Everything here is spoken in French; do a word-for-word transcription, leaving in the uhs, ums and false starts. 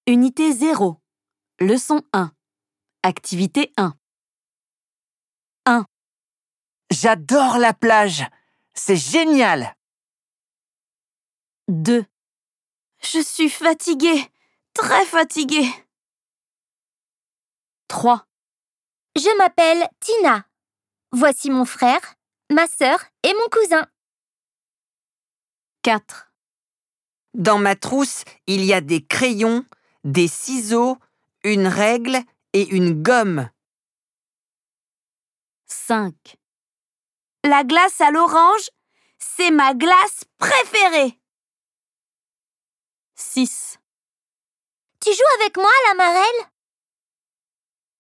Unité zéro. Leçon un. Activité un. un. J'adore la plage. C'est génial. deux. Je suis fatiguée, très fatiguée. trois. Je m'appelle Tina. Voici mon frère, ma sœur et mon cousin. quatre. Dans ma trousse, il y a des crayons, des ciseaux, une règle et une gomme. cinq. La glace à l'orange, c'est ma glace préférée. six. Tu joues avec moi à la marelle ?